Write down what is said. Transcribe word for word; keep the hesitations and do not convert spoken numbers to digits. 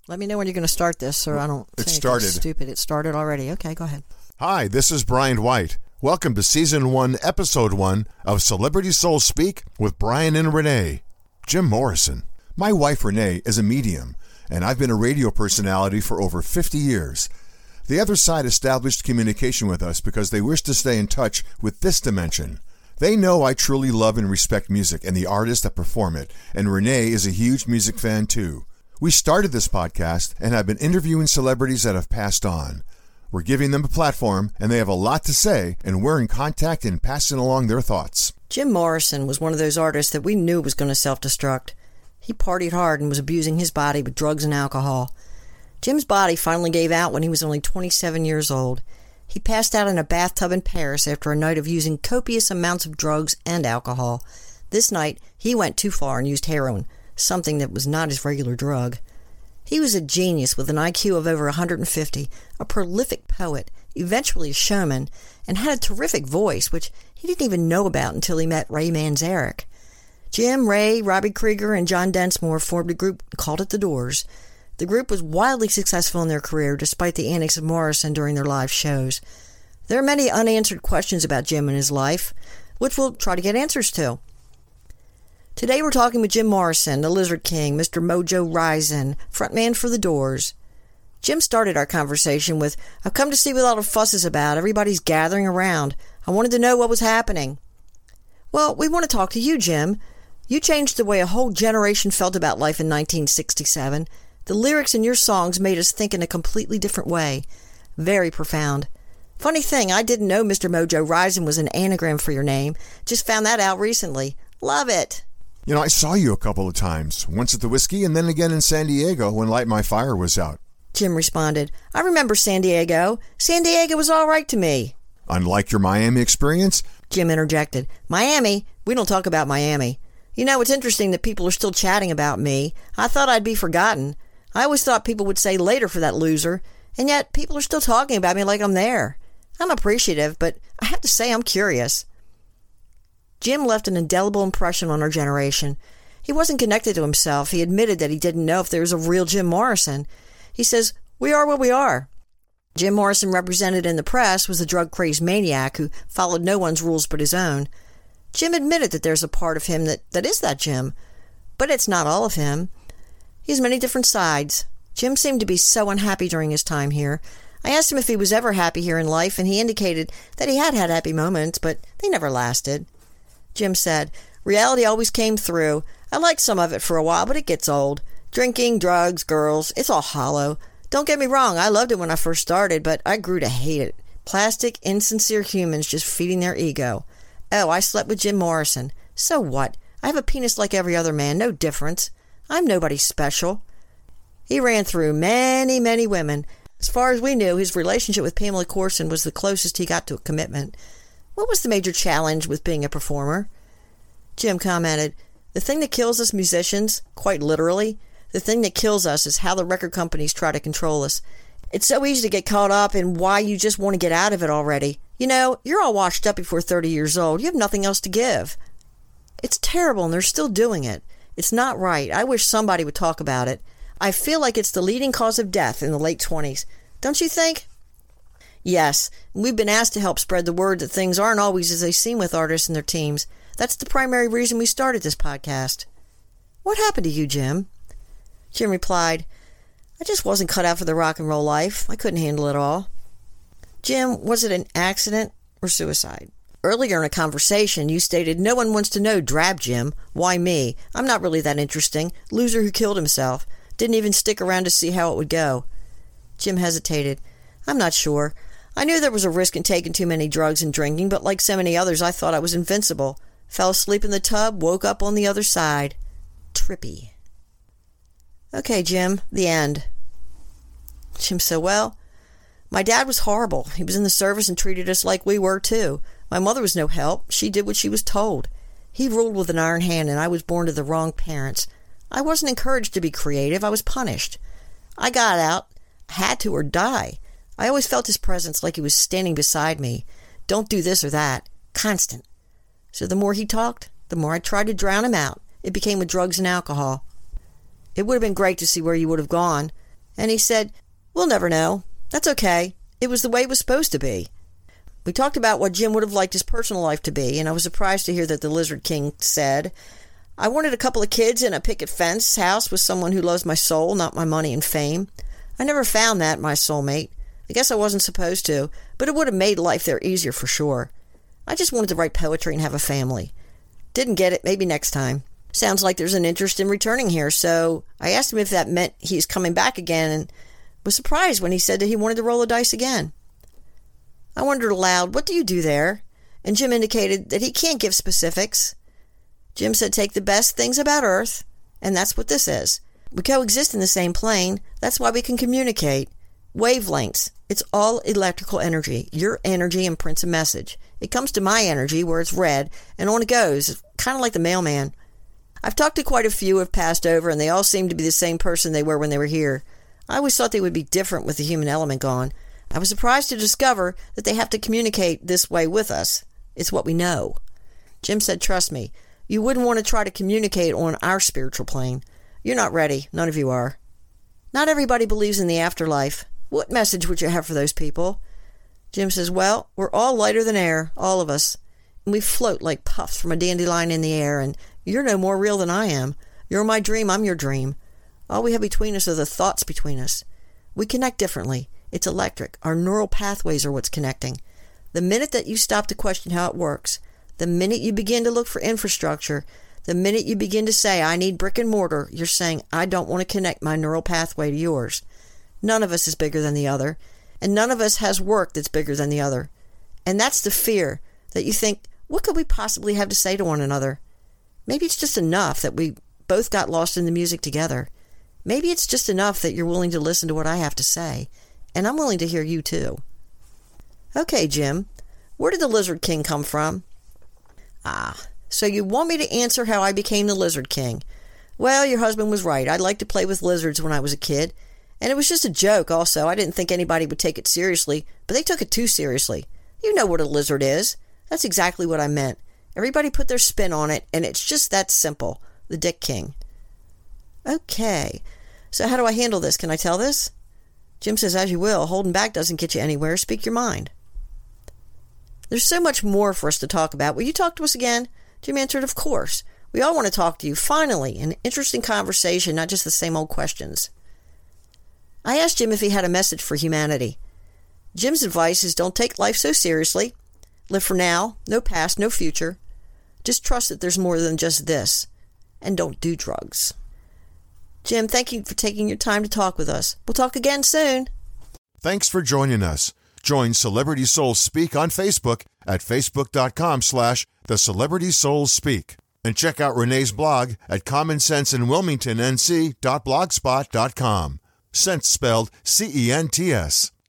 Let me know when you're going to start this, so I don't It say anything started. stupid. It started already. Okay, go ahead. Hi, this is Brian White. Welcome to Season one, Episode one of Celebrity Soul Speak with Brian and Renee. Jim Morrison. My wife Renee is a medium, and I've been a radio personality for over fifty years. The other side established communication with us because they wish to stay in touch with this dimension. They know I truly love and respect music and the artists that perform it, and Renee is a huge music fan too. We started this podcast and have been interviewing celebrities that have passed on. We're giving them a platform, and they have a lot to say, and we're in contact and passing along their thoughts. Jim Morrison was one of those artists that we knew was going to self-destruct. He partied hard and was abusing his body with drugs and alcohol. Jim's body finally gave out when he was only twenty-seven years old. He passed out in a bathtub in Paris after a night of using copious amounts of drugs and alcohol. This night, he went too far and used heroin, something that was not his regular drug. He was a genius with an I Q of over one hundred fifty, a prolific poet, eventually a showman, and had a terrific voice, which he didn't even know about until he met Ray Manzarek. Jim, Ray, Robbie Krieger, and John Densmore formed a group called it The Doors. The group was wildly successful in their career despite the antics of Morrison during their live shows. There are many unanswered questions about Jim and his life, which we'll try to get answers to. Today we're talking with Jim Morrison, the Lizard King, Mister Mojo Risen, frontman for The Doors. Jim started our conversation with, "I've come to see what all the fuss is about. Everybody's gathering around. I wanted to know what was happening." Well, we want to talk to you, Jim. You changed the way a whole generation felt about life in nineteen sixty-seven. The lyrics in your songs made us think in a completely different way. Very profound. Funny thing, I didn't know Mister Mojo Risen was an anagram for your name. Just found that out recently. Love it. You know, I saw you a couple of times, once at the Whiskey and then again in San Diego when Light My Fire was out. Jim responded, "I remember San Diego. San Diego was all right to me." Unlike your Miami experience? Jim interjected, "Miami? We don't talk about Miami. You know, it's interesting that people are still chatting about me. I thought I'd be forgotten. I always thought people would say later for that loser, and yet people are still talking about me like I'm there. I'm appreciative, but I have to say I'm curious." Jim left an indelible impression on our generation. He wasn't connected to himself. He admitted that he didn't know if there was a real Jim Morrison. He says, "We are what we are." Jim Morrison, represented in the press, was a drug-crazed maniac who followed no one's rules but his own. Jim admitted that there's a part of him that, that is that Jim, but it's not all of him. He has many different sides. Jim seemed to be so unhappy during his time here. I asked him if he was ever happy here in life, and he indicated that he had had happy moments, but they never lasted. Jim said, "Reality always came through. I liked some of it for a while, but it gets old. Drinking, drugs, girls, it's all hollow. Don't get me wrong, I loved it when I first started, but I grew to hate it. Plastic, insincere humans just feeding their ego. Oh, I slept with Jim Morrison. So what? I have a penis like every other man, no difference. I'm nobody special." He ran through many, many women. As far as we knew, his relationship with Pamela Courson was the closest he got to a commitment. What was the major challenge with being a performer? Jim commented, "The thing that kills us musicians, quite literally, the thing that kills us is how the record companies try to control us. It's so easy to get caught up in why you just want to get out of it already. You know, you're all washed up before thirty years old. You have nothing else to give. It's terrible, and they're still doing it. It's not right. I wish somebody would talk about it. I feel like it's the leading cause of death in the late twenties. Don't you think?" Yes, we've been asked to help spread the word that things aren't always as they seem with artists and their teams. That's the primary reason we started this podcast. What happened to you, Jim? Jim replied, "I just wasn't cut out for the rock and roll life. I couldn't handle it all." Jim, was it an accident or suicide? Earlier in a conversation, you stated, "No one wants to know Drab Jim. Why me? I'm not really that interesting. Loser who killed himself. Didn't even stick around to see how it would go." Jim hesitated. "I'm not sure. I knew there was a risk in taking too many drugs and drinking, but like so many others, I thought I was invincible. Fell asleep in the tub, woke up on the other side. Trippy." Okay, Jim, the end. Jim said, "Well, my dad was horrible. He was in the service and treated us like we were, too. My mother was no help. She did what she was told. He ruled with an iron hand, and I was born to the wrong parents. I wasn't encouraged to be creative. I was punished. I got out. I had to or die. I always felt his presence like he was standing beside me. Don't do this or that. Constant. So the more he talked, the more I tried to drown him out. It became with drugs and alcohol. It would have been great to see where you would have gone. And he said, "We'll never know. That's okay. It was the way it was supposed to be." We talked about what Jim would have liked his personal life to be, and I was surprised to hear that the Lizard King said, "I wanted a couple of kids in a picket fence house with someone who loves my soul, not my money and fame. I never found that in my soulmate. I guess I wasn't supposed to, but it would have made life there easier for sure. I just wanted to write poetry and have a family. Didn't get it, maybe next time. Sounds like there's an interest in returning here, so I asked him if that meant he's coming back again, and was surprised when he said that he wanted to roll the dice again. I wondered aloud, what do you do there? And Jim indicated that he can't give specifics. Jim said, take the best things about Earth, and that's what this is. We coexist in the same plane. That's why we can communicate. Wavelengths. It's all electrical energy. Your energy imprints a message. It comes to my energy where it's read, and on it goes, kind of like the mailman. I've talked to quite a few who have passed over, and they all seem to be the same person they were when they were here. I always thought they would be different with the human element gone. I was surprised to discover that they have to communicate this way with us. It's what we know. Jim said, trust me, you wouldn't want to try to communicate on our spiritual plane. You're not ready. None of you are. Not everybody believes in the afterlife. What message would you have for those people? Jim says, well, we're all lighter than air, all of us. And we float like puffs from a dandelion in the air, and you're no more real than I am. You're my dream, I'm your dream. All we have between us are the thoughts between us. We connect differently. It's electric. Our neural pathways are what's connecting. The minute that you stop to question how it works, the minute you begin to look for infrastructure, the minute you begin to say, I need brick and mortar, you're saying, I don't want to connect my neural pathway to yours. None of us is bigger than the other, and none of us has work that's bigger than the other. And that's the fear, that you think, what could we possibly have to say to one another? Maybe it's just enough that we both got lost in the music together. Maybe it's just enough that you're willing to listen to what I have to say, and I'm willing to hear you too. Okay, Jim, where did the Lizard King come from? Ah, so you want me to answer how I became the Lizard King. Well, your husband was right. I liked to play with lizards when I was a kid, and it was just a joke also. I didn't think anybody would take it seriously, but they took it too seriously. You know what a lizard is. That's exactly what I meant. Everybody put their spin on it, and it's just that simple. The Dick King. Okay, so how do I handle this? Can I tell this? Jim says, as you will. Holding back doesn't get you anywhere. Speak your mind. There's so much more for us to talk about. Will you talk to us again? Jim answered, of course. We all want to talk to you. Finally, an interesting conversation, not just the same old questions. I asked Jim if he had a message for humanity. Jim's advice is don't take life so seriously. Live for now. No past, no future. Just trust that there's more than just this. And don't do drugs. Jim, thank you for taking your time to talk with us. We'll talk again soon. Thanks for joining us. Join Celebrity Souls Speak on Facebook at facebook.com slash the Celebrity Souls Speak. And check out Renee's blog at common sense in wilmington n c dot blogspot dot com. Sense spelled C E N T S.